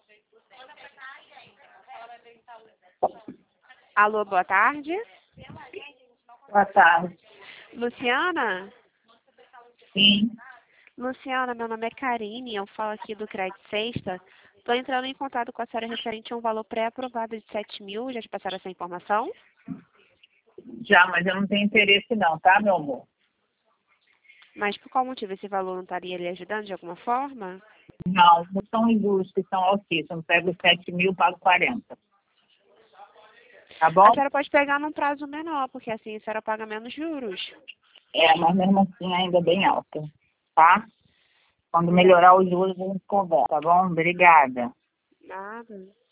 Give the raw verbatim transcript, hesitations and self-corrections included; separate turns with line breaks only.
Alô, boa tarde.
Boa tarde.
Luciana?
Sim.
Luciana, meu nome é Karine, eu falo aqui do Crédito Sexta. Estou entrando em contato com a senhora referente a um valor pré-aprovado de sete mil. Já te passaram essa informação?
Já, mas eu não tenho interesse não, tá, meu amor?
Mas por qual motivo esse valor não estaria lhe ajudando de alguma forma?
Não, não são injustos, são altíssimos. Pego sete mil, pago quarenta. Tá bom?
A senhora pode pegar num prazo menor, porque assim a senhora paga menos juros.
É, mas mesmo assim ainda bem alta, tá? Quando melhorar os juros, a gente conversa, tá bom? Obrigada.
Nada.